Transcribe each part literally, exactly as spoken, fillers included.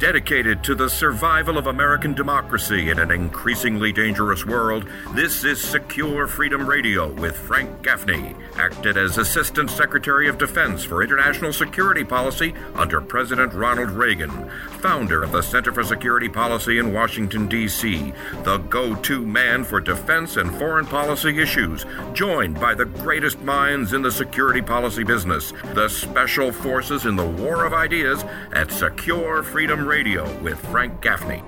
Dedicated to the survival of American democracy in an increasingly dangerous world, this is Secure Freedom Radio with Frank Gaffney, acted as Assistant Secretary of Defense for International Security Policy under President Ronald Reagan, founder of the Center for Security Policy in Washington, D C, the go-to man for defense and foreign policy issues, joined by the greatest minds in the security policy business, the Special Forces in the War of Ideas, at Secure Freedom Radio with Frank Gaffney.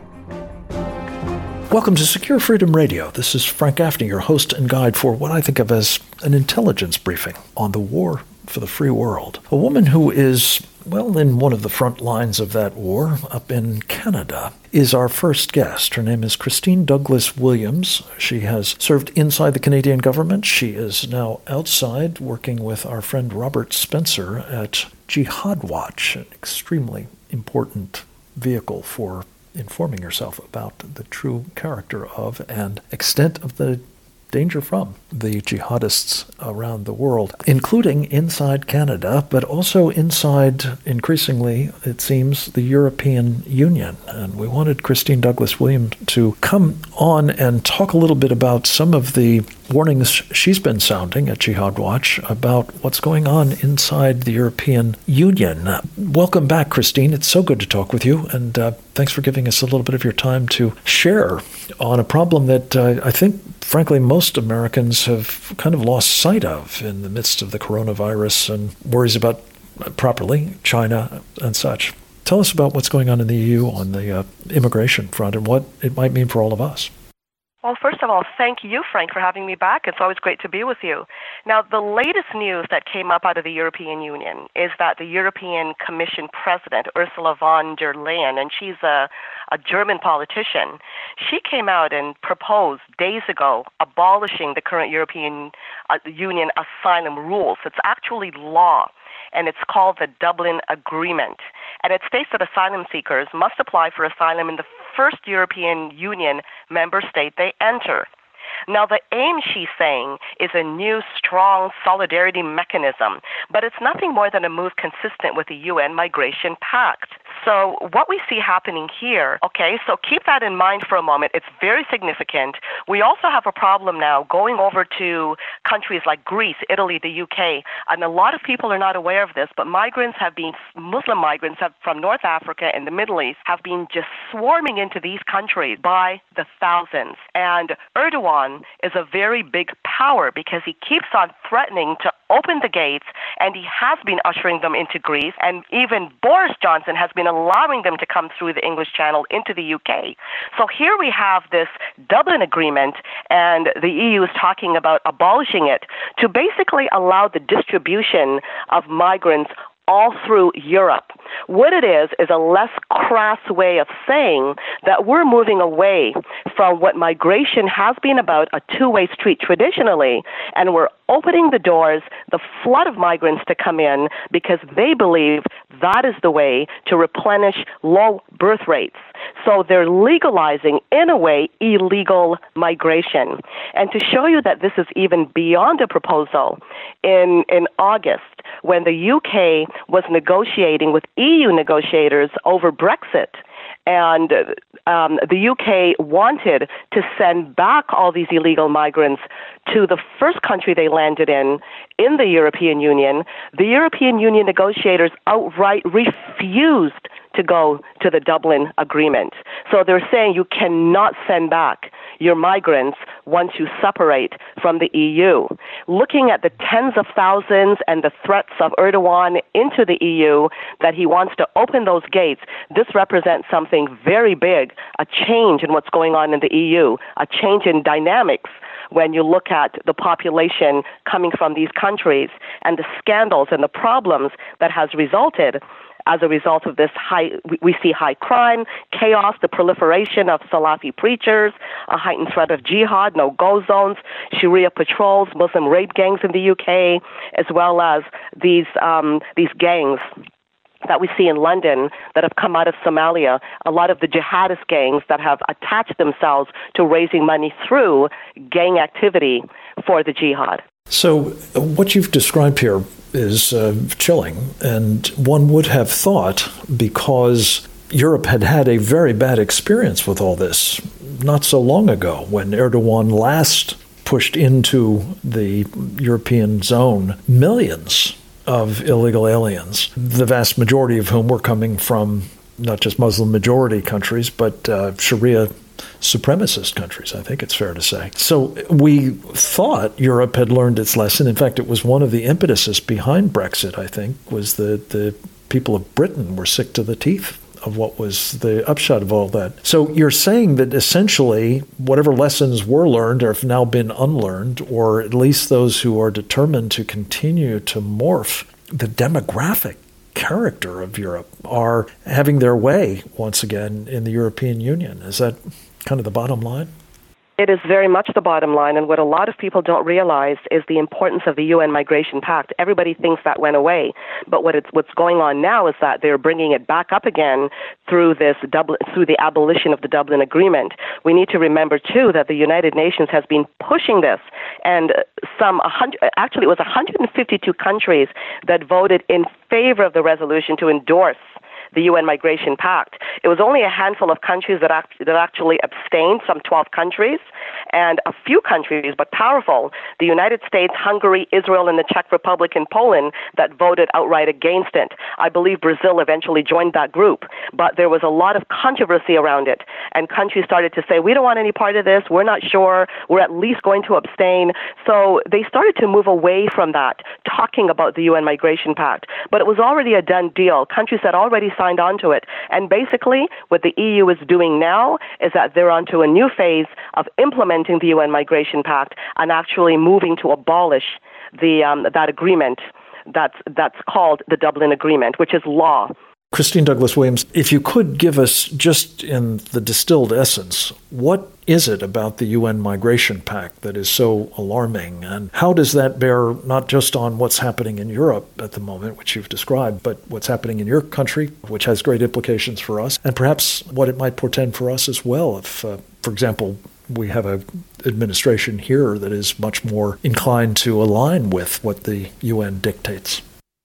Welcome to Secure Freedom Radio. This is Frank Gaffney, your host and guide for what I think of as an intelligence briefing on the war for the free world. A woman who is, well, in one of the front lines of that war up in Canada is our first guest. Her name is Christine Douglas Williams. She has served inside the Canadian government. She is now outside working with our friend Robert Spencer at Jihad Watch, an extremely important vehicle for informing yourself about the true character of and extent of the danger from the jihadists around the world, including inside Canada, but also inside, increasingly, it seems, the European Union. And we wanted Christine Douglas Williams to come on and talk a little bit about some of the warnings she's been sounding at Jihad Watch about what's going on inside the European Union. Uh, welcome back, Christine. It's so good to talk with you, and uh, thanks for giving us a little bit of your time to share on a problem that uh, I think, frankly, most Americans have kind of lost sight of in the midst of the coronavirus and worries about, uh, properly, China and such. Tell us about what's going on in the E U on the uh, immigration front and what it might mean for all of us. Well, first of all, thank you, Frank, for having me back. It's always great to be with you. Now, the latest news that came up out of the European Union is that the European Commission President, Ursula von der Leyen, and she's a, a German politician, she came out and proposed days ago abolishing the current European uh, Union asylum rules. It's actually law, and it's called the Dublin Agreement. And it states that asylum seekers must apply for asylum in the first European Union member state they enter. Now, the aim, she's saying, is a new, strong solidarity mechanism, but it's nothing more than a move consistent with the U N Migration Pact. So what we see happening here, okay, so keep that in mind for a moment. It's very significant. We also have a problem now going over to countries like Greece, Italy, the U K, and a lot of people are not aware of this, but migrants have been, Muslim migrants have, from North Africa and the Middle East have been just swarming into these countries by the thousands. And Erdogan is a very big power because he keeps on threatening to open the gates, and he has been ushering them into Greece, and even Boris Johnson has been allowing them to come through the English Channel into the U K. So here we have this Dublin Agreement, and the E U is talking about abolishing it to basically allow the distribution of migrants all through Europe. What it is is a less crass way of saying that we're moving away from what migration has been about, a two-way street traditionally, and we're opening the doors, the flood of migrants to come in because they believe that is the way to replenish low birth rates. So they're legalizing, in a way, illegal migration. And to show you that this is even beyond a proposal, in, in August, when the U K was negotiating with E U negotiators over Brexit, and um, the U K wanted to send back all these illegal migrants to the first country they landed in, in the European Union, the European Union negotiators outright refused to go to the Dublin Agreement. So they're saying you cannot send back your migrants once you separate from the E U. Looking at the tens of thousands and the threats of Erdogan into the E U, that he wants to open those gates, this represents something very big, a change in what's going on in the E U, a change in dynamics when you look at the population coming from these countries and the scandals and the problems that has resulted. As a result of this, high, we see high crime, chaos, the proliferation of Salafi preachers, a heightened threat of jihad, no-go zones, Sharia patrols, Muslim rape gangs in the U K, as well as these um, these gangs that we see in London that have come out of Somalia, a lot of the jihadist gangs that have attached themselves to raising money through gang activity for the jihad. So what you've described here is uh, chilling, and one would have thought, because Europe had had a very bad experience with all this not so long ago when Erdogan last pushed into the European zone millions of illegal aliens, the vast majority of whom were coming from not just Muslim majority countries, but uh, Sharia supremacist countries, I think it's fair to say. So we thought Europe had learned its lesson. In fact, it was one of the impetuses behind Brexit, I think, was that the people of Britain were sick to the teeth of what was the upshot of all that. So you're saying that essentially whatever lessons were learned have now been unlearned, or at least those who are determined to continue to morph the demographic character of Europe are having their way once again in the European Union. Is that kind of the bottom line? It is very much the bottom line, and what a lot of people don't realize is the importance of the U N Migration Pact. Everybody thinks that went away, but what it's, what's going on now is that they're bringing it back up again through this Dublin, through the abolition of the Dublin Agreement. We need to remember, too, that the United Nations has been pushing this, and some one hundred, actually it was one hundred fifty-two countries that voted in favor of the resolution to endorse the U N Migration Pact. It was only a handful of countries that, act, that actually abstained, some twelve countries, and a few countries, but powerful, the United States, Hungary, Israel, and the Czech Republic and Poland, that voted outright against it. I believe Brazil eventually joined that group, but there was a lot of controversy around it, and countries started to say, we don't want any part of this, we're not sure, we're at least going to abstain. So they started to move away from that, talking about the U N Migration Pact. But it was already a done deal. Countries had already signed on to it. And basically, what the E U is doing now is that they're onto a new phase of implementing the U N Migration Pact and actually moving to abolish the um, that agreement that's that's called the Dublin Agreement, which is law. Christine Douglas Williams, if you could give us, just in the distilled essence, what is it about the U N Migration Pact that is so alarming? And how does that bear not just on what's happening in Europe at the moment, which you've described, but what's happening in your country, which has great implications for us, and perhaps what it might portend for us as well if, uh, for example, we have an administration here that is much more inclined to align with what the U N dictates?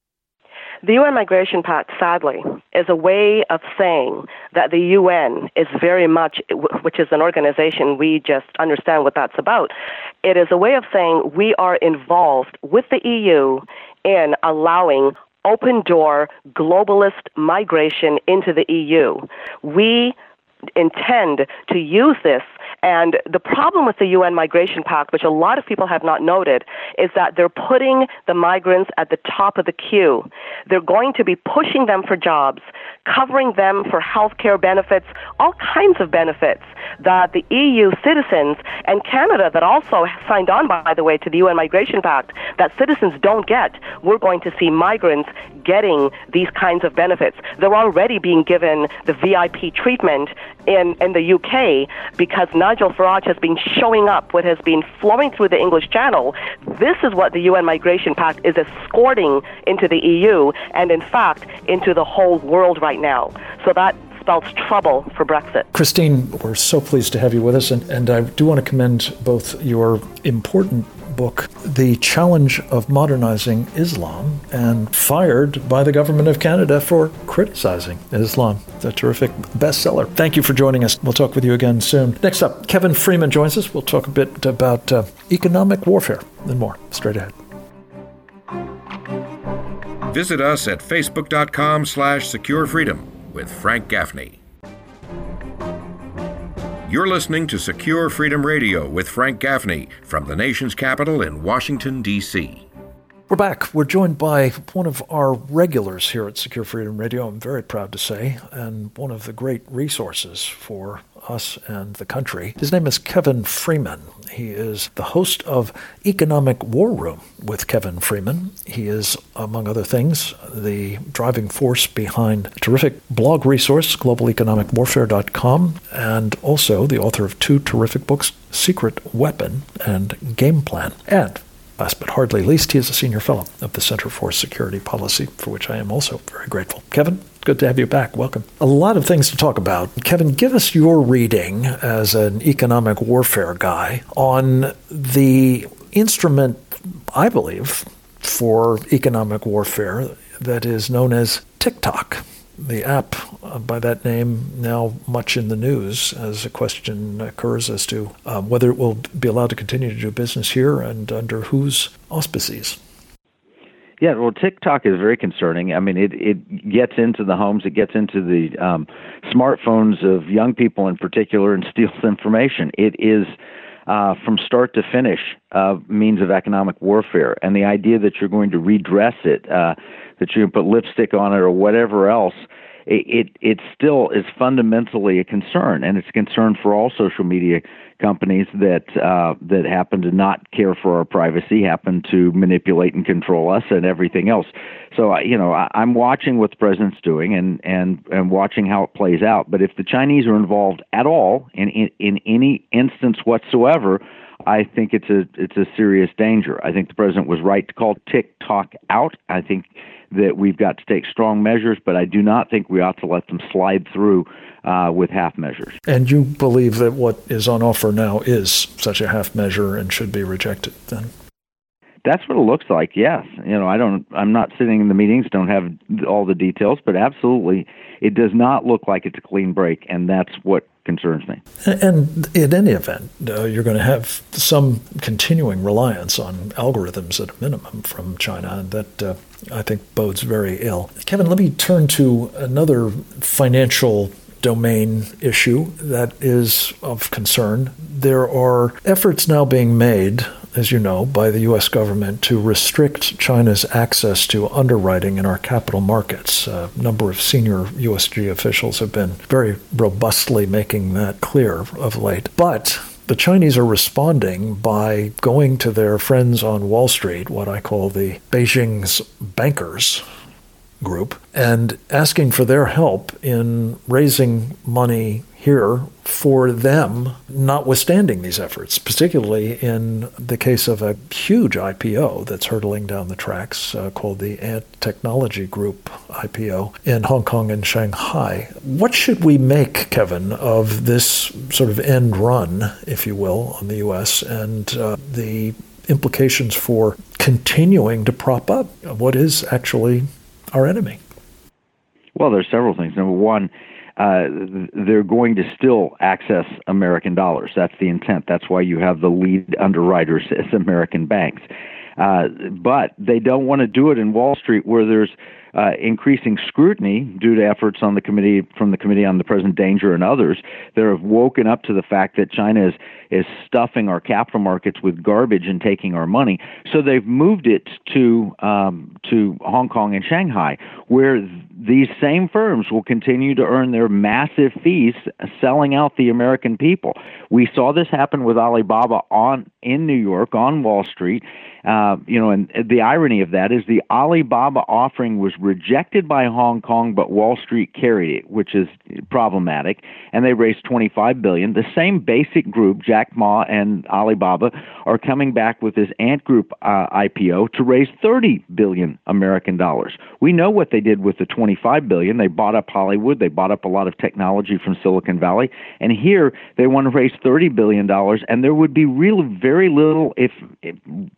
The U N Migration Pact, sadly, is a way of saying that the U N is very much, which is an organization, we just understand what that's about. It is a way of saying we are involved with the E U in allowing open-door globalist migration into the E U. We intend to use this. And the problem with the U N Migration Pact, which a lot of people have not noted, is that they're putting the migrants at the top of the queue. They're going to be pushing them for jobs, covering them for health care benefits, all kinds of benefits that the E U citizens and Canada, that also signed on, by the way, to the U N Migration Pact, that citizens don't get. We're going to see migrants getting these kinds of benefits. They're already being given the V I P treatment in, in the U K because Nigel Farage has been showing up what has been flowing through the English Channel. This is what the U N Migration Pact is escorting into the E U and, in fact, into the whole world right now. So that spells trouble for Brexit. Christine, we're so pleased to have you with us, and, and I do want to commend both your important book, The Challenge of Modernizing Islam, and Fired by the Government of Canada for Criticizing Islam. It's a terrific bestseller. Thank you for joining us. We'll talk with you again soon. Next up, Kevin Freeman joins us. We'll talk a bit about uh, economic warfare and more straight ahead. Visit us at facebook.com slash secure freedom with Frank Gaffney. You're listening to Secure Freedom Radio with Frank Gaffney from the nation's capital in Washington, D C We're back. We're joined by one of our regulars here at Secure Freedom Radio, I'm very proud to say, and one of the great resources for us and the country. His name is Kevin Freeman. He is the host of Economic War Room with Kevin Freeman. He is, among other things, the driving force behind a terrific blog resource, global economic warfare dot com, and also the author of two terrific books, Secret Weapon and Game Plan. And last but hardly least, he is a senior fellow of the Center for Security Policy, for which I am also very grateful. Kevin, good to have you back. Welcome. A lot of things to talk about. Kevin, give us your reading as an economic warfare guy on the instrument, I believe, for economic warfare that is known as TikTok. the app uh, by that name now much in the news as a question occurs as to um, whether it will be allowed to continue to do business here and under whose auspices. Yeah, well, TikTok is very concerning. I mean, it, it gets into the homes, it gets into the um, smartphones of young people in particular and steals information. It is, uh, from start to finish, uh, means of economic warfare. And the idea that you're going to redress it, uh, that you can put lipstick on it or whatever else, it, it, it still is fundamentally a concern. And it's a concern for all social media companies that uh, that happen to not care for our privacy, happen to manipulate and control us and everything else. So, you know, I, I'm watching what the president's doing and, and, and watching how it plays out. But if the Chinese are involved at all in, in, in any instance whatsoever, I think it's a it's a serious danger. I think the president was right to call TikTok out. I think that we've got to take strong measures, but I do not think we ought to let them slide through uh, with half measures. And you believe that what is on offer now is such a half measure and should be rejected then? That's what it looks like, yes. You know, I don't, I'm not sitting in the meetings, don't have all the details, but absolutely, it does not look like it's a clean break, and that's what concerns me. And in any event, uh, you're going to have some continuing reliance on algorithms at a minimum from China, and that uh, I think bodes very ill. Kevin, let me turn to another financial domain issue that is of concern. There are efforts now being made, as you know, by the U S government to restrict China's access to underwriting in our capital markets. A number of senior U S G officials have been very robustly making that clear of late. But the Chinese are responding by going to their friends on Wall Street, what I call the Beijing's bankers group, and asking for their help in raising money here for them, notwithstanding these efforts, particularly in the case of a huge I P O that's hurtling down the tracks uh, called the Ant Technology Group I P O in Hong Kong and Shanghai. What should we make, Kevin, of this sort of end run, if you will, on the U S and uh, the implications for continuing to prop up what is actually our enemy? Well, there's several things. Number one, uh, they're going to still access American dollars. That's the intent. That's why you have the lead underwriters as American banks. Uh, but they don't want to do it in Wall Street where there's uh, increasing scrutiny due to efforts on the committee from the Committee on the Present Danger and others that have woken up to the fact that China is, is stuffing our capital markets with garbage and taking our money. So they've moved it to um, to Hong Kong and Shanghai, where these same firms will continue to earn their massive fees selling out the American people. We saw this happen with Alibaba on in New York on Wall Street. Uh, you know, and the irony of that is the Alibaba offering was rejected by Hong Kong, but Wall Street carried it, which is problematic. And they raised twenty-five billion dollars. The same basic group, Jack Ma and Alibaba, are coming back with this Ant Group uh, I P O to raise thirty billion American dollars. We know what they did with the twenty-five billion dollars. They bought up Hollywood. They bought up a lot of technology from Silicon Valley. And here they want to raise thirty billion dollars, and there would be really very little, if, if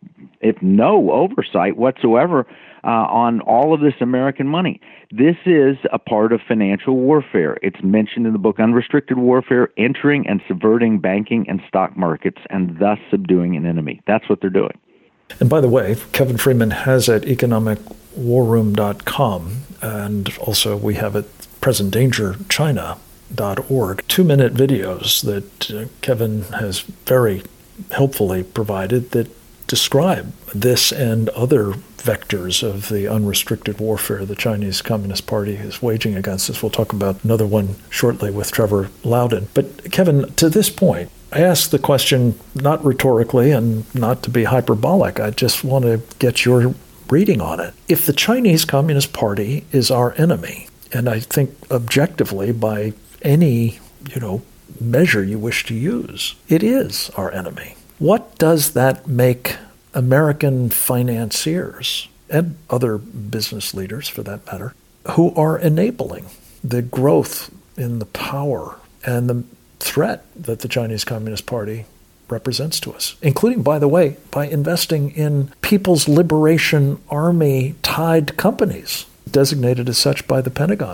if no oversight whatsoever uh, on all of this American money. This is a part of financial warfare. It's mentioned in the book Unrestricted Warfare, entering and subverting banking and stock markets and thus subduing an enemy. That's what they're doing. And by the way, Kevin Freeman has at economic war room dot com, and also we have at present danger china dot org, two-minute videos that uh, Kevin has very helpfully provided that describe this and other vectors of the unrestricted warfare the Chinese Communist Party is waging against us. We'll talk about another one shortly with Trevor Loudon. But Kevin, to this point, I ask the question not rhetorically and not to be hyperbolic. I just want to get your reading on it. If the Chinese Communist Party is our enemy, and I think objectively by any, you know, measure you wish to use, it is our enemy. What does that make American financiers and other business leaders, for that matter, who are enabling the growth in the power and the threat that the Chinese Communist Party represents to us, including, by the way, by investing in People's Liberation Army-tied companies, designated as such by the Pentagon?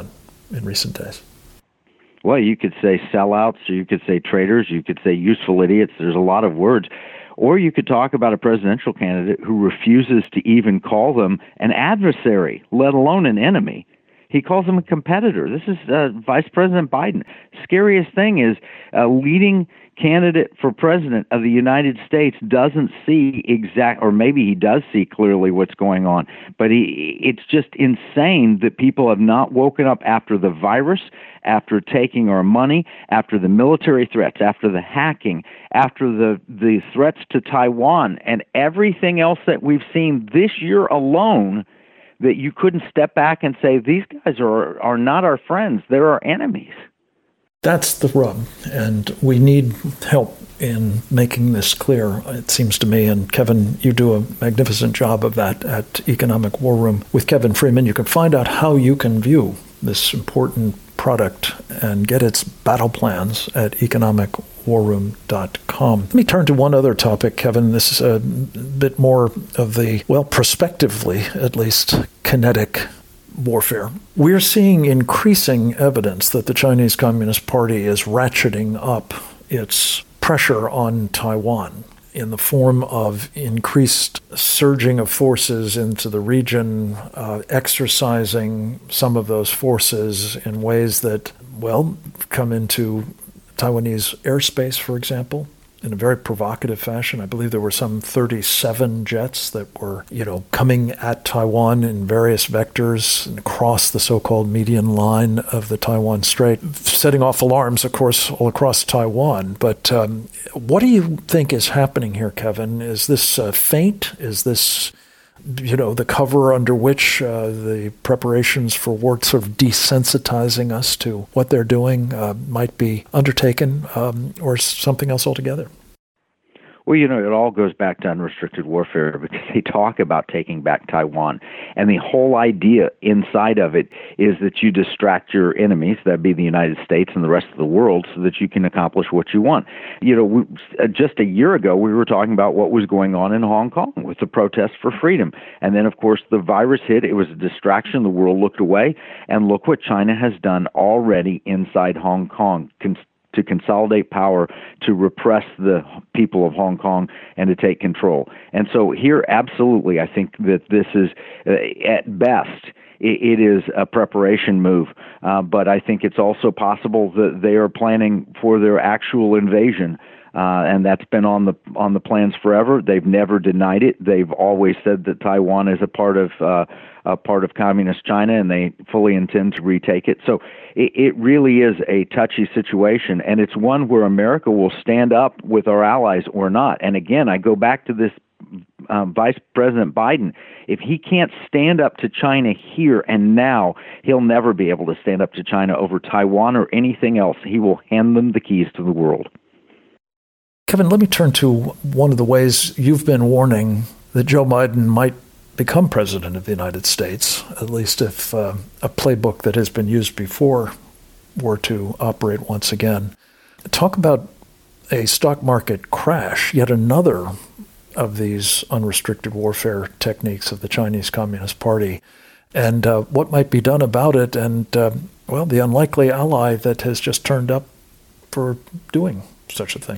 in recent days? Well, you could say sellouts, or you could say traitors, you could say useful idiots. There's a lot of words. Or you could talk about a presidential candidate who refuses to even call them an adversary, let alone an enemy. He calls them a competitor. This is uh, Vice President Biden. Scariest thing is a leading candidate for president of the United States doesn't see exact, or maybe he does see clearly what's going on, but he, it's just insane that people have not woken up after the virus, after taking our money, after the military threats, after the hacking, after the, the threats to Taiwan, and everything else that we've seen this year alone, that you couldn't step back and say, these guys are are not our friends, they're our enemies. That's the rub, and we need help in making this clear, it seems to me. And Kevin, you do a magnificent job of that at Economic War Room with Kevin Freeman. You can find out how you can view this important product and get its battle plans at economic war room dot com. Let me turn to one other topic, Kevin. This is a bit more of the, well, prospectively, at least, kinetic warfare. We're seeing increasing evidence that the Chinese Communist Party is ratcheting up its pressure on Taiwan in the form of increased surging of forces into the region, uh, exercising some of those forces in ways that, well, come into Taiwanese airspace, for example, in a very provocative fashion. I believe there were some thirty-seven jets that were, you know, coming at Taiwan in various vectors and across the so-called median line of the Taiwan Strait, setting off alarms, of course, all across Taiwan. But um, what do you think is happening here, Kevin? Is this uh, feint? Is this, you know, the cover under which uh, the preparations for war, sort of desensitizing us to what they're doing, uh, might be undertaken, um, or something else altogether? Well, you know, it all goes back to unrestricted warfare, because they talk about taking back Taiwan. And the whole idea inside of it is that you distract your enemies, that'd be the United States and the rest of the world, so that you can accomplish what you want. You know, we, uh, just a year ago, we were talking about what was going on in Hong Kong with the protests for freedom. And then, of course, the virus hit. It was a distraction. The world looked away. And look what China has done already inside Hong Kong, Con- to consolidate power, to repress the people of Hong Kong, and to take control. And so here, absolutely, I think that this is, uh, at best, it, it is a preparation move. Uh, but I think it's also possible that they are planning for their actual invasion. Uh, and that's been on the on the plans forever. They've never denied it. They've always said that Taiwan is a part of uh, a part of communist China, and they fully intend to retake it. So it, it really is a touchy situation, and it's one where America will stand up with our allies or not. And again, I go back to this um, Vice President Biden. If he can't stand up to China here and now, he'll never be able to stand up to China over Taiwan or anything else. He will hand them the keys to the world. Kevin, let me turn to one of the ways you've been warning that Joe Biden might become president of the United States, at least if uh, a playbook that has been used before were to operate once again. Talk about a stock market crash, yet another of these unrestricted warfare techniques of the Chinese Communist Party, and uh, what might be done about it, and, uh, well, the unlikely ally that has just turned up for doing such a thing.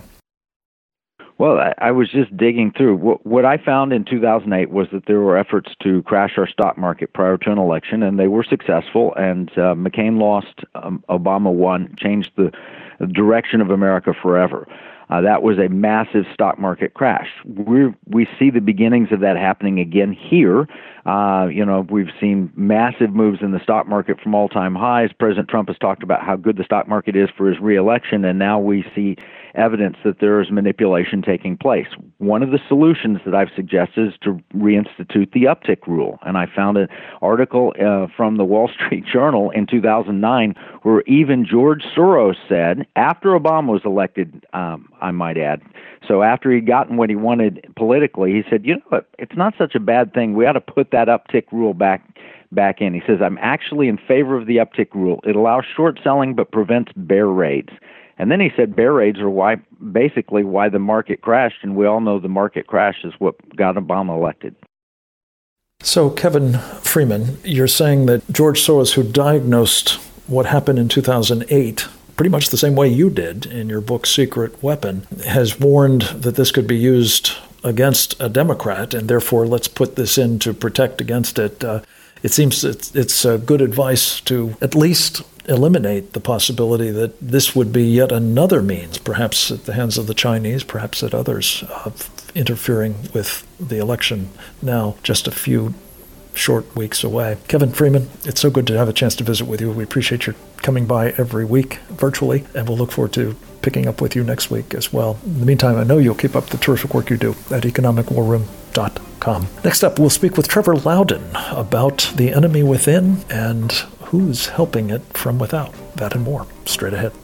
Well, I, I was just digging through. What, what I found in two thousand eight was that there were efforts to crash our stock market prior to an election, and they were successful, and uh, McCain lost, um, Obama won, changed the direction of America forever. Uh, that was a massive stock market crash. We we see the beginnings of that happening again here. Uh, you know, we've seen massive moves in the stock market from all-time highs. President Trump has talked about how good the stock market is for his reelection, and now we see evidence that there is manipulation taking place. One of the solutions that I've suggested is to reinstitute the uptick rule. And I found an article uh, from the Wall Street Journal in two thousand nine where even George Soros said, after Obama was elected, um, I might add, so after he'd gotten what he wanted politically, he said, you know what, it's not such a bad thing. We ought to put that uptick rule back back in. He says, I'm actually in favor of the uptick rule. It allows short selling but prevents bear raids. And then he said bear raids are why, basically why the market crashed, and we all know the market crash is what got Obama elected. So, Kevin Freeman, you're saying that George Soros, who diagnosed what happened in two thousand eight, pretty much the same way you did in your book Secret Weapon, has warned that this could be used against a Democrat, and therefore let's put this in to protect against it. Uh, it seems it's, it's uh, good advice to at least eliminate the possibility that this would be yet another means, perhaps at the hands of the Chinese, perhaps at others, of interfering with the election now just a few short weeks away. Kevin Freeman, it's so good to have a chance to visit with you. We appreciate your coming by every week virtually, and we'll look forward to picking up with you next week as well. In the meantime, I know you'll keep up the terrific work you do at economic war room dot com. Next up, we'll speak with Trevor Loudon about the enemy within and who's helping it from without. That and more straight ahead.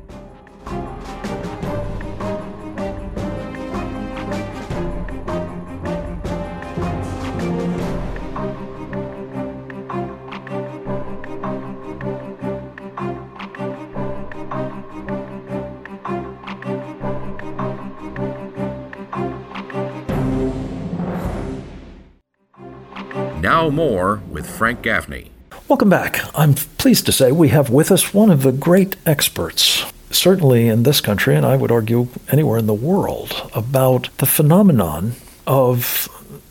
Now more with Frank Gaffney. Welcome back. I'm pleased to say we have with us one of the great experts, certainly in this country, and I would argue anywhere in the world, about the phenomenon of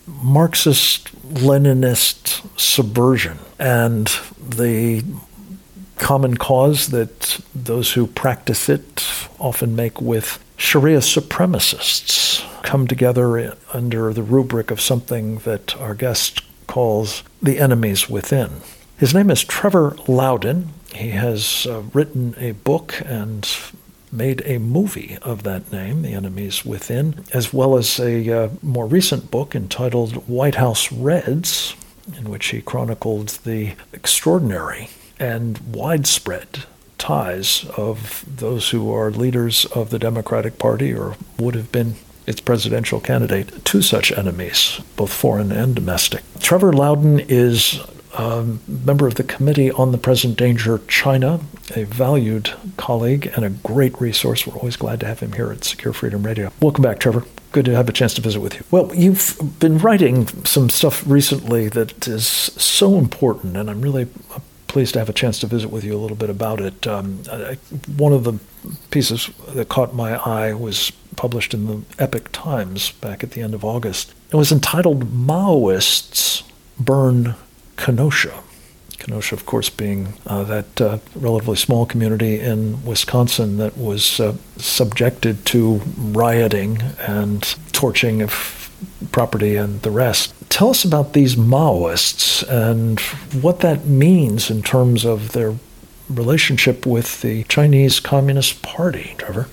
Marxist-Leninist subversion and the common cause that those who practice it often make with Sharia supremacists come together under the rubric of something that our guest calls the enemies within. His name is Trevor Loudon. He has uh, written a book and made a movie of that name, The Enemies Within, as well as a uh, more recent book entitled White House Reds, in which he chronicled the extraordinary and widespread ties of those who are leaders of the Democratic Party or would have been its presidential candidate to such enemies, both foreign and domestic. Trevor Loudon is a member of the Committee on the Present Danger China, a valued colleague and a great resource. We're always glad to have him here at Secure Freedom Radio. Welcome back, Trevor. Good to have a chance to visit with you. Well, you've been writing some stuff recently that is so important, and I'm really pleased to have a chance to visit with you a little bit about it. Um, I, one of the pieces that caught my eye was published in the Epoch Times back at the end of August. It was entitled Maoists Burn Kenosha. Kenosha, of course, being uh, that uh, relatively small community in Wisconsin that was uh, subjected to rioting and torching of property and the rest. Tell us about these Maoists and what that means in terms of their relationship with the Chinese Communist Party, Trevor.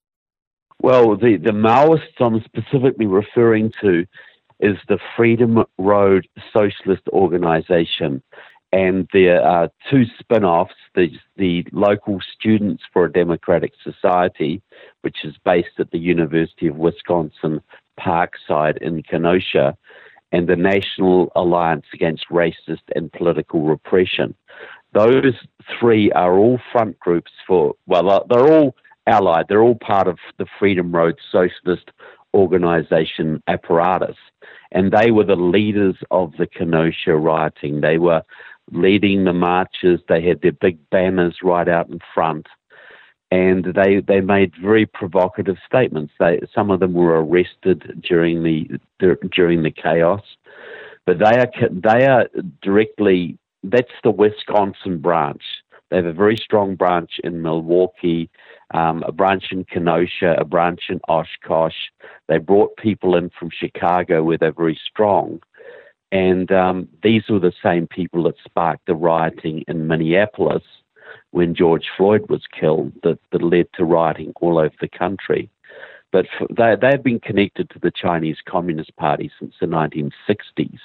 Well, the, the Maoists I'm specifically referring to is the Freedom Road Socialist Organization. And there are two spin-offs, the, the Local Students for a Democratic Society, which is based at the University of Wisconsin Parkside in Kenosha, and the National Alliance Against Racist and Political Repression. Those three are all front groups for, well, they're all allied. They're all part of the Freedom Road Socialist Organization apparatus. And they were the leaders of the Kenosha rioting. They were leading the marches. They had their big banners right out in front. And they, they made very provocative statements. They, some of them were arrested during the during the chaos. But they are they are directly, that's the Wisconsin branch. They have a very strong branch in Milwaukee, um, a branch in Kenosha, a branch in Oshkosh. They brought people in from Chicago where they're very strong. And um, these were the same people that sparked the rioting in Minneapolis when George Floyd was killed, that, that led to rioting all over the country. But for, they, they've been connected to the Chinese Communist Party since the nineteen sixties.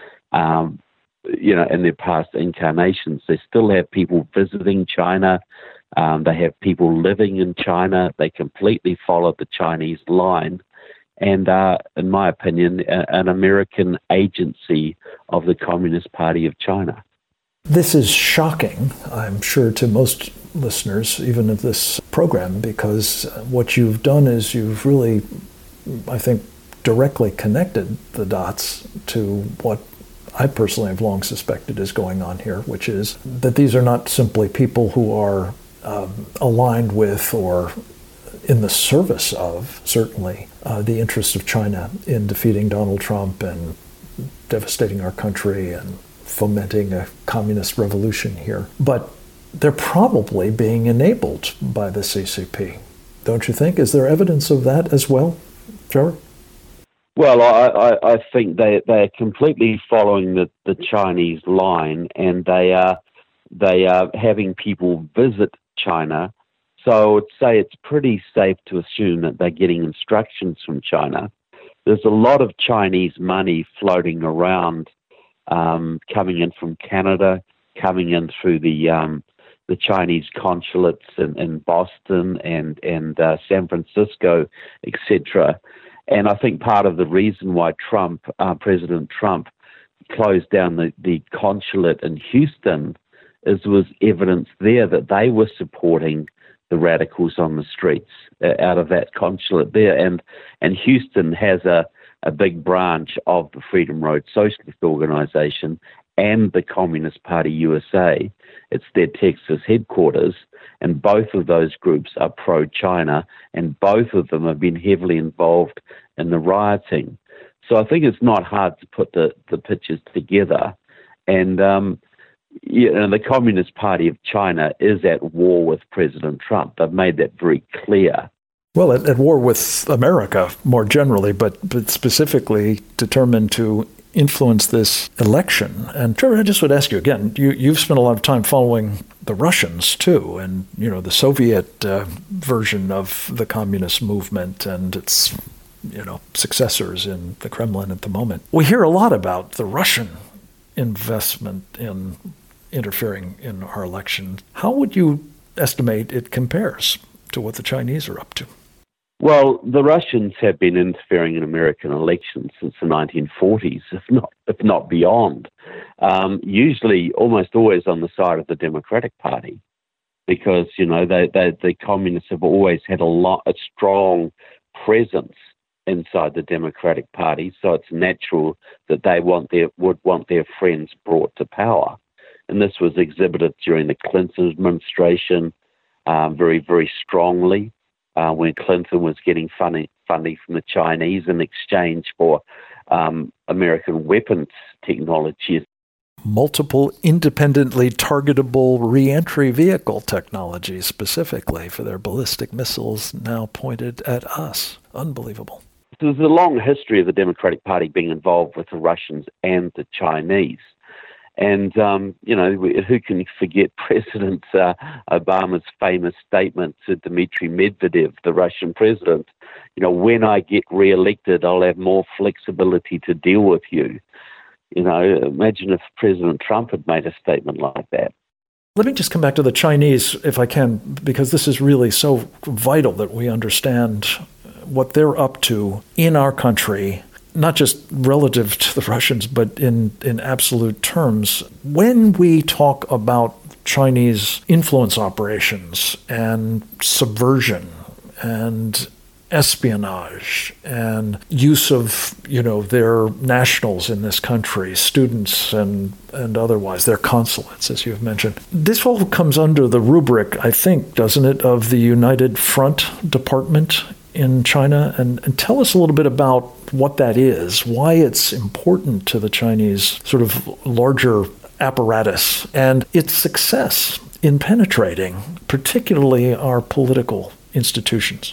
Um, you know, in their past incarnations, they still have people visiting China. Um, they have people living in China. They completely follow the Chinese line and are, in my opinion, a, an American agency of the Communist Party of China. This is shocking, I'm sure, to most listeners, even of this program, because what you've done is you've really, I think, directly connected the dots to what I personally have long suspected is going on here, which is that these are not simply people who are um, aligned with or in the service of, certainly, uh, the interests of China in defeating Donald Trump and devastating our country and fomenting a communist revolution here. But they're probably being enabled by the C C P, don't you think? Is there evidence of that as well, Trevor? Well, I, I, I think they they're completely following the, the Chinese line, and they are they are having people visit China. So I would say it's pretty safe to assume that they're getting instructions from China. There's a lot of Chinese money floating around, um, coming in from Canada, coming in through the um, the Chinese consulates in, in Boston and and uh, San Francisco, et cetera. And I think part of the reason why Trump, uh, President Trump, closed down the, the consulate in Houston is was evidence there that they were supporting the radicals on the streets uh, out of that consulate there. And and Houston has a, a big branch of the Freedom Road Socialist Organization and the Communist Party U S A. It's their Texas headquarters, and both of those groups are pro-China, and both of them have been heavily involved in the rioting. So I think it's not hard to put the, the pictures together. And um, you know, the Communist Party of China is at war with President Trump. They've made that very clear. Well, at, at war with America more generally, but, but specifically determined to influence this election. And Trevor, I just would ask you again, you, you've spent a lot of time following the Russians too, and, you know, the Soviet uh, version of the communist movement and its, you know, successors in the Kremlin at the moment. We hear a lot about the Russian investment in interfering in our election. How would you estimate it compares to what the Chinese are up to? Well, the Russians have been interfering in American elections since the nineteen forties, if not if not beyond. Um, usually, almost always on the side of the Democratic Party, because you know they, they, the communists have always had a lot a strong presence inside the Democratic Party. So it's natural that they want their would want their friends brought to power, and this was exhibited during the Clinton administration um, very very strongly. Uh, when Clinton was getting funding, funding from the Chinese in exchange for um, American weapons technologies. Multiple independently targetable reentry vehicle technologies specifically for their ballistic missiles now pointed at us. Unbelievable. There's a long history of the Democratic Party being involved with the Russians and the Chinese. And, um, you know, who can forget President uh, Obama's famous statement to Dmitry Medvedev, the Russian president, you know, when I get reelected, I'll have more flexibility to deal with you. You know, imagine if President Trump had made a statement like that. Let me just come back to the Chinese, if I can, because this is really so vital that we understand what they're up to in our country, not just relative to the Russians, but in, in absolute terms. When we talk about Chinese influence operations and subversion and espionage and use of, you know, their nationals in this country, students and, and otherwise, their consulates, as you've mentioned, this all comes under the rubric, I think, doesn't it, of the United Front Department in China, and, and tell us a little bit about what that is, why it's important to the Chinese sort of larger apparatus, and its success in penetrating, particularly our political institutions.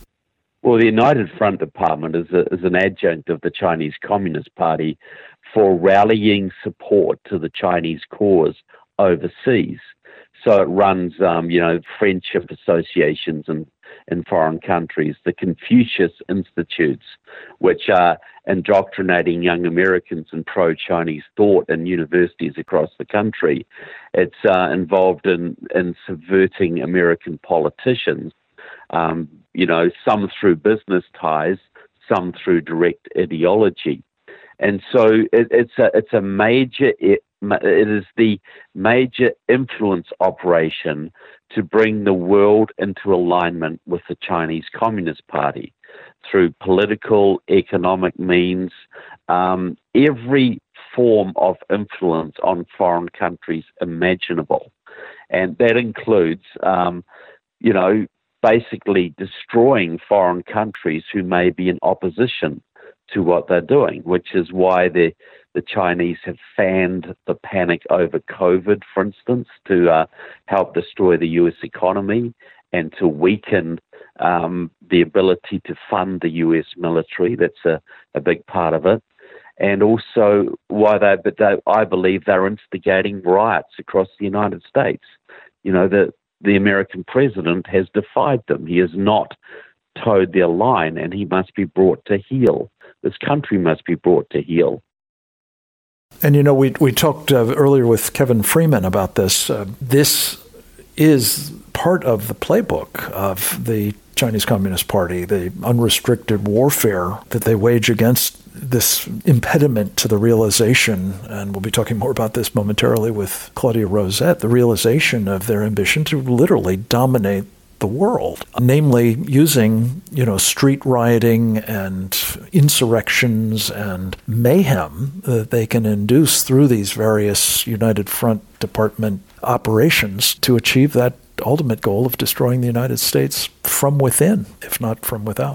Well, the United Front Department is, a, is an adjunct of the Chinese Communist Party for rallying support to the Chinese cause overseas. So it runs, um, you know, friendship associations and in foreign countries, the Confucius Institutes, which are indoctrinating young Americans in pro-Chinese thought in universities across the country. It's uh, involved in, in subverting American politicians, um, you know, some through business ties, some through direct ideology. And so it, it's a it's a major it, it is the major influence operation to bring the world into alignment with the Chinese Communist Party through political, economic means. Um, every form of influence on foreign countries imaginable. And that includes, um, you know, basically destroying foreign countries who may be in opposition to what they're doing, which is why the the Chinese have fanned the panic over COVID, for instance, to uh, help destroy the U S economy and to weaken um, the ability to fund the U S military. That's a, a big part of it. And also why they, but they, I believe they're instigating riots across the United States. You know, the, the American president has defied them. He has not towed their line, and he must be brought to heel. This country must be brought to heel. And, you know, we we talked uh, earlier with Kevin Freeman about this. Uh, this is part of the playbook of the Chinese Communist Party, the unrestricted warfare that they wage against this impediment to the realization, and we'll be talking more about this momentarily with Claudia Rosette, the realization of their ambition to literally dominate the world, namely using, you know, street rioting and insurrections and mayhem that they can induce through these various United Front Department operations to achieve that ultimate goal of destroying the United States from within, if not from without.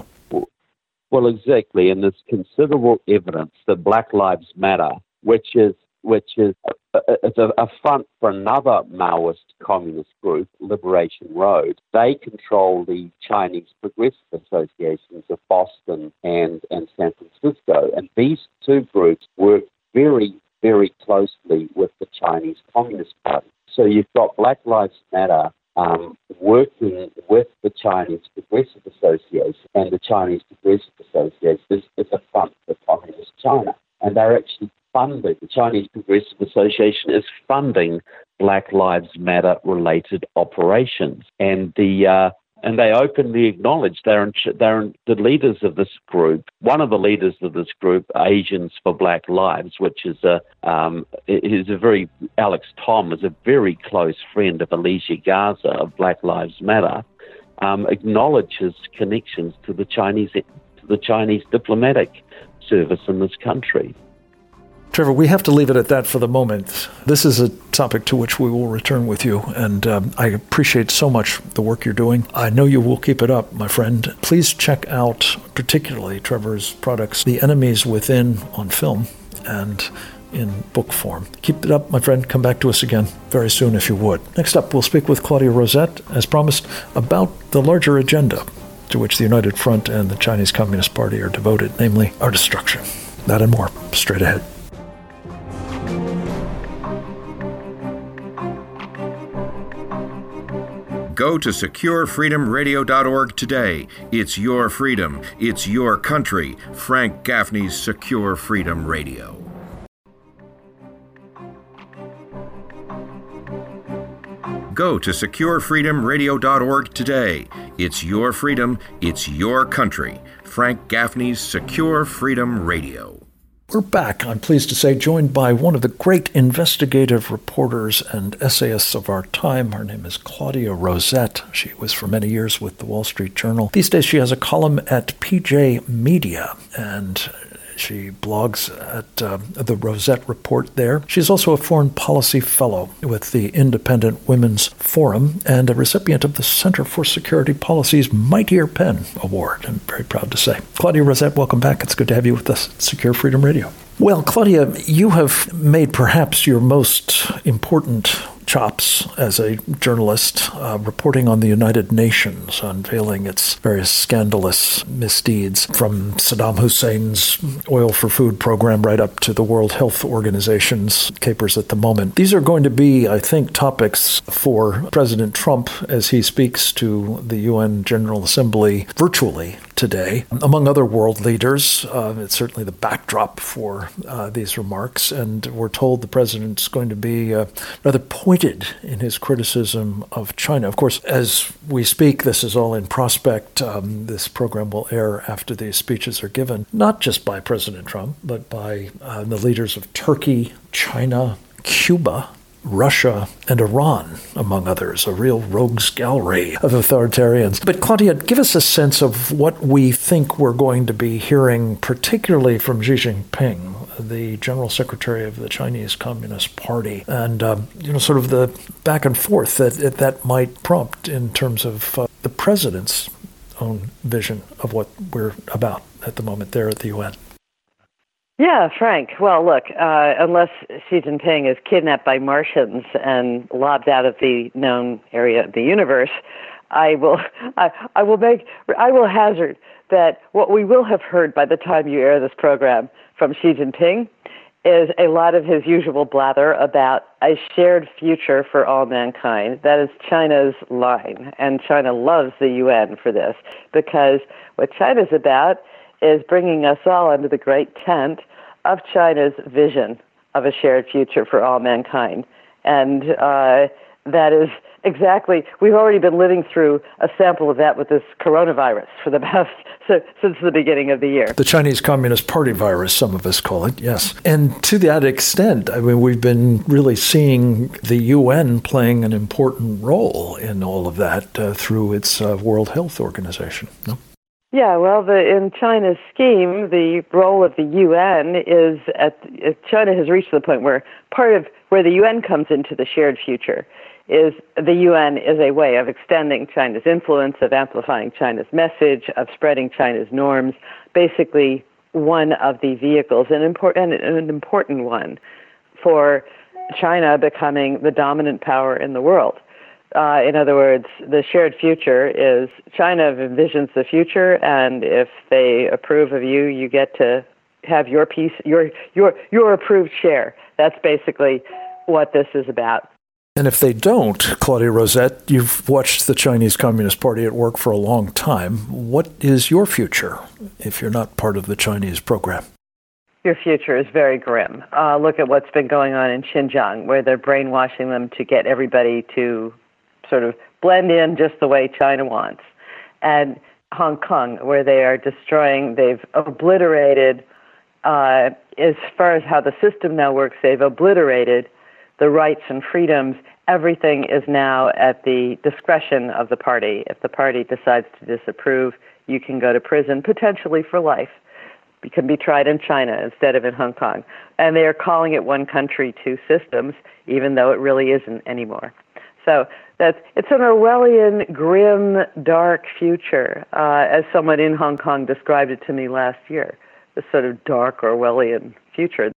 Well, exactly, and there's considerable evidence that Black Lives Matter, which is which is a, a, a front for another Maoist communist group, Liberation Road. They control the Chinese Progressive Associations of Boston and, and San Francisco. And these two groups work very, very closely with the Chinese Communist Party. So you've got Black Lives Matter um, working with the Chinese Progressive Association, and the Chinese Progressive Association is, is a front for Communist China. And they're actually funding, the Chinese Progressive Association is funding Black Lives Matter related operations. And the uh, and they openly acknowledge they're, in, they're in, the leaders of this group. One of the leaders of this group, Asians for Black Lives, which is a um, is a very Alex Tom is a very close friend of Alicia Garza of Black Lives Matter, um, acknowledges connections to the Chinese to the Chinese diplomatic service in this country. Trevor, we have to leave it at that for the moment. This is a topic to which we will return with you, and um, I appreciate so much the work you're doing. I know you will keep it up, my friend. Please check out, particularly Trevor's products, The Enemies Within on film and in book form. Keep it up, my friend. Come back to us again very soon if you would. Next up, we'll speak with Claudia Rosette, as promised, about the larger agenda to which the United Front and the Chinese Communist Party are devoted, namely our destruction. That and more, straight ahead. Go to secure freedom radio dot org today. It's your freedom. It's your country. Frank Gaffney's Secure Freedom Radio. Go to secure freedom radio dot org today. It's your freedom. It's your country. Frank Gaffney's Secure Freedom Radio. We're back, I'm pleased to say, joined by one of the great investigative reporters and essayists of our time. Her name is Claudia Rosette. She was for many years with the Wall Street Journal. These days she has a column at P J Media, and she blogs at uh, the Rosette Report there. She's also a foreign policy fellow with the Independent Women's Forum and a recipient of the Center for Security Policy's Mightier Pen Award. I'm very proud to say. Claudia Rosette, welcome back. It's good to have you with us at Secure Freedom Radio. Well, Claudia, you have made perhaps your most important chops as a journalist, uh, reporting on the United Nations, unveiling its various scandalous misdeeds, from Saddam Hussein's oil for food program right up to the World Health Organization's capers at the moment. These are going to be, I think, topics for President Trump as he speaks to the U N General Assembly virtually today. Among other world leaders, uh, it's certainly the backdrop for uh, these remarks, and we're told the president's going to be uh, rather pointed in his criticism of China. Of course, as we speak, this is all in prospect. Um, this program will air after these speeches are given, not just by President Trump, but by uh, the leaders of Turkey, China, Cuba, Russia, and Iran, among others, a real rogues gallery of authoritarians. But Claudia, give us a sense of what we think we're going to be hearing, particularly from Xi Jinping, the General Secretary of the Chinese Communist Party, and um, you know, sort of the back and forth that that might prompt in terms of uh, the president's own vision of what we're about at the moment there at the U N. Yeah, Frank. Well, look, uh, unless Xi Jinping is kidnapped by Martians and lobbed out of the known area of the universe, I will, I, I will make, I will hazard that what we will have heard by the time you air this program from Xi Jinping is a lot of his usual blather about a shared future for all mankind. That is China's line, and China loves the U N for this, because what China's about is bringing us all under the great tent of China's vision of a shared future for all mankind. And uh, that is exactly, we've already been living through a sample of that with this coronavirus for the past, so, since the beginning of the year. The Chinese Communist Party virus, some of us call it, yes. And to that extent, I mean, we've been really seeing the U N playing an important role in all of that uh, through its uh, World Health Organization. No? Yeah, well, the, in China's scheme, the role of the U N is at China has reached the point where part of where the U N comes into the shared future is the U N is a way of extending China's influence, of amplifying China's message, of spreading China's norms, basically one of the vehicles, an important, an important one for China becoming the dominant power in the world. Uh, in other words, the shared future is China envisions the future, and if they approve of you, you get to have your piece, your your your approved share. That's basically what this is about. And if they don't, Claudia Rosette, you've watched the Chinese Communist Party at work for a long time. What is your future if you're not part of the Chinese program? Your future is very grim. Uh, look at what's been going on in Xinjiang, where they're brainwashing them to get everybody to sort of blend in just the way China wants. And Hong Kong, where they are destroying, they've obliterated, uh, as far as how the system now works, they've obliterated the rights and freedoms. Everything is now at the discretion of the party. If the party decides to disapprove, you can go to prison, potentially for life. You can be tried in China instead of in Hong Kong. And they are calling it one country, two systems, even though it really isn't anymore. So that's, it's an Orwellian, grim, dark future, uh, as someone in Hong Kong described it to me last year, this sort of dark Orwellian future.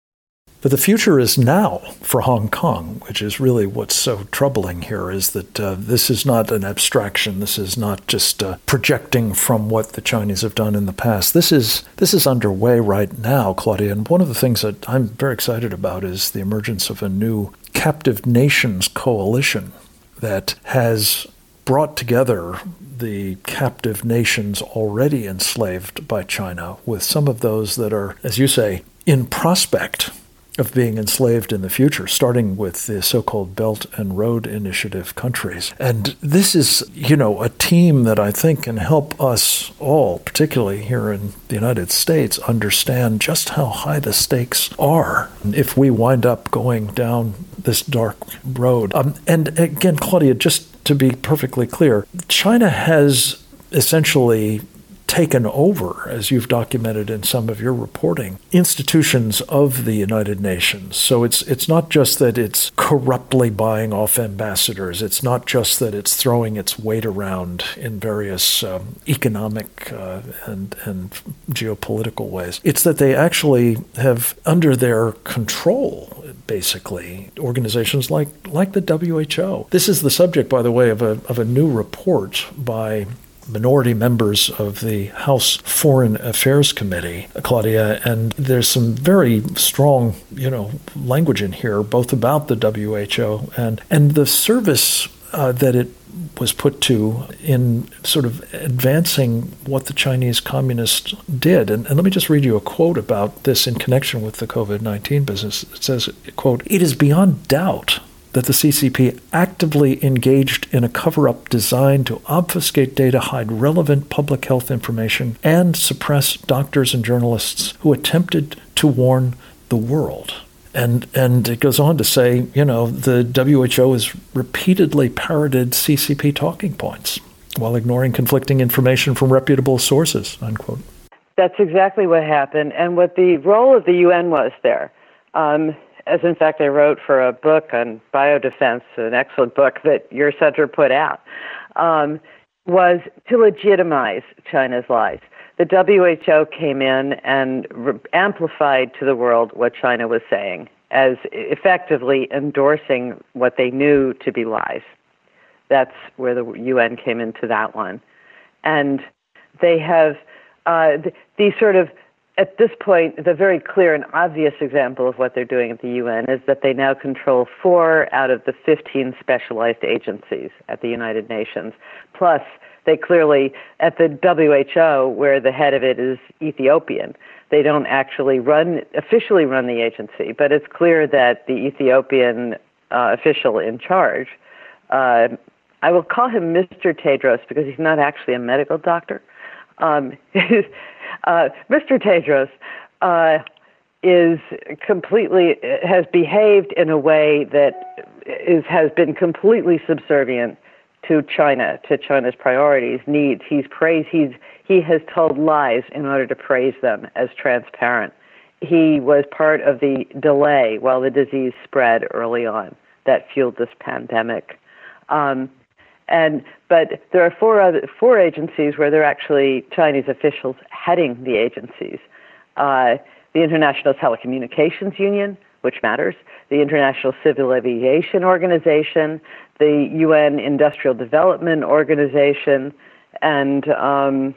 But the future is now for Hong Kong, which is really what's so troubling here, is that uh, this is not an abstraction. This is not just uh, projecting from what the Chinese have done in the past. This is this is underway right now, Claudia. And one of the things that I'm very excited about is the emergence of a new captive nations coalition that has brought together the captive nations already enslaved by China with some of those that are, as you say, in prospect of being enslaved in the future, starting with the so-called Belt and Road Initiative countries. And this is, you know, a team that I think can help us all, particularly here in the United States, understand just how high the stakes are if we wind up going down this dark road. Um, and again, Claudia, just to be perfectly clear, China has essentially taken over, as you've documented in some of your reporting, institutions of the United Nations. So it's it's not just that it's corruptly buying off ambassadors. It's not just that it's throwing its weight around in various um, economic uh, and, and geopolitical ways. It's that they actually have under their control, basically, organizations like, like the W H O. This is the subject, by the way, of a of a new report by minority members of the House Foreign Affairs Committee, Claudia, and there's some very strong, you know, language in here, both about the W H O and, and the service uh, that it was put to in sort of advancing what the Chinese communists did. And, and let me just read you a quote about this in connection with the COVID nineteen business. It says, quote, "It is beyond doubt that the C C P actively engaged in a cover-up designed to obfuscate data, hide relevant public health information, and suppress doctors and journalists who attempted to warn the world." And and it goes on to say, you know, the W H O has repeatedly parroted C C P talking points while ignoring conflicting information from reputable sources, unquote. That's exactly what happened, and what the role of the U N was there. Um, as in fact, I wrote for a book on biodefense, an excellent book that your center put out, um, was to legitimize China's lies. The W H O came in and re- amplified to the world what China was saying, as effectively endorsing what they knew to be lies. That's where the U N came into that one. And they have uh, th- these sort of, at this point, the very clear and obvious example of what they're doing at the U N is that they now control four out of the fifteen specialized agencies at the United Nations. Plus, they clearly, at the W H O, where the head of it is Ethiopian, they don't actually run, officially run the agency, but it's clear that the Ethiopian uh, official in charge, uh, I will call him Mister Tedros because he's not actually a medical doctor. Um, uh, Mister Tedros uh, is completely, has behaved in a way that is, has been completely subservient to China, to China's priorities, needs. He's praised, he's, he has told lies in order to praise them as transparent. He was part of the delay while the disease spread early on that fueled this pandemic. Um, and but there are four other four agencies where there are actually Chinese officials heading the agencies. Uh, the International Telecommunications Union, which matters, the International Civil Aviation Organization, the U N Industrial Development Organization, and um,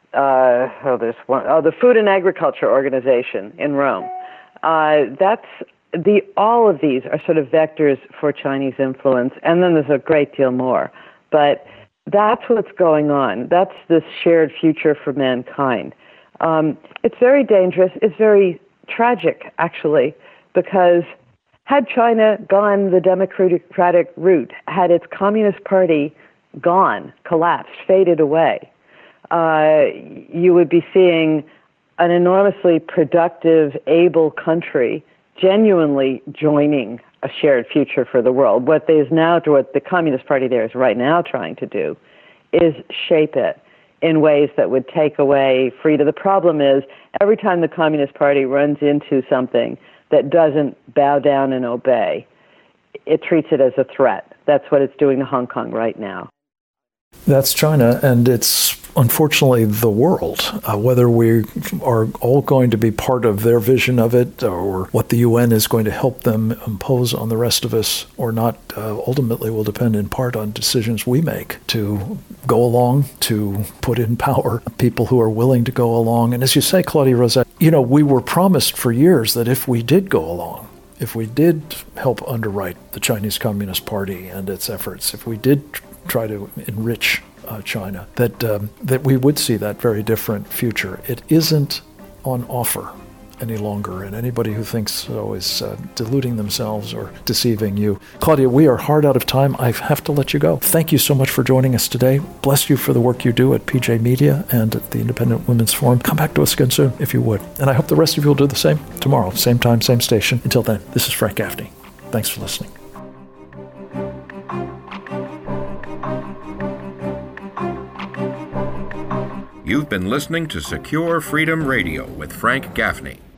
uh, oh, there's one, oh, the Food and Agriculture Organization in Rome. Uh, that's the all of these are sort of vectors for Chinese influence, and then there's a great deal more. But that's what's going on. That's this shared future for mankind. Um, it's very dangerous. It's very tragic, actually, because had China gone the democratic route, had its Communist Party gone, collapsed, faded away, uh, you would be seeing an enormously productive, able country genuinely joining a shared future for the world. What they is now, what the Communist Party there is right now trying to do is shape it in ways that would take away freedom. The problem is every time the Communist Party runs into something that doesn't bow down and obey, it treats it as a threat. That's what it's doing to Hong Kong right now. That's China, and it's unfortunately the world. Uh, whether we are all going to be part of their vision of it or what the U N is going to help them impose on the rest of us or not, uh, ultimately will depend in part on decisions we make to go along, to put in power people who are willing to go along. And as you say, Claudia Rosette, you know, we were promised for years that if we did go along, if we did help underwrite the Chinese Communist Party and its efforts, if we did tr- try to enrich uh, China, that um, that we would see that very different future. It isn't on offer any longer, and anybody who thinks so is uh, deluding themselves or deceiving you. Claudia, we are hard out of time. I have to let you go. Thank you so much for joining us today. Bless you for the work you do at P J Media and at the Independent Women's Forum. Come back to us again soon, if you would. And I hope the rest of you will do the same tomorrow, same time, same station. Until then, this is Frank Gaffney. Thanks for listening. You've been listening to Secure Freedom Radio with Frank Gaffney.